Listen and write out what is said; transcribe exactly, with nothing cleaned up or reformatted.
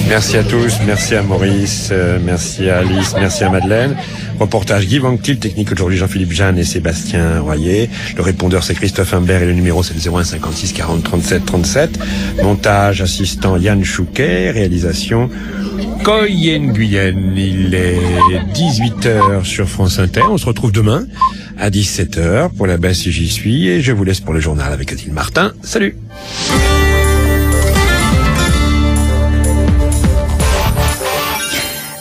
Merci à tous, merci à Maurice, euh, merci à Alice, merci à Madeleine. Reportage Guy Vanctil, technique aujourd'hui Jean-Philippe Jeanne et Sébastien Royer. Le répondeur c'est Christophe Imbert et le numéro c'est le zéro un cinquante-six quarante trente-sept trente-sept. Montage assistant Yann Chouquet, réalisation Coy Nguyen. Il est dix-huit heures sur France Inter. On se retrouve demain à dix-sept heures pour la baisse si j'y suis et je vous laisse pour le journal avec Adil Martin. Salut!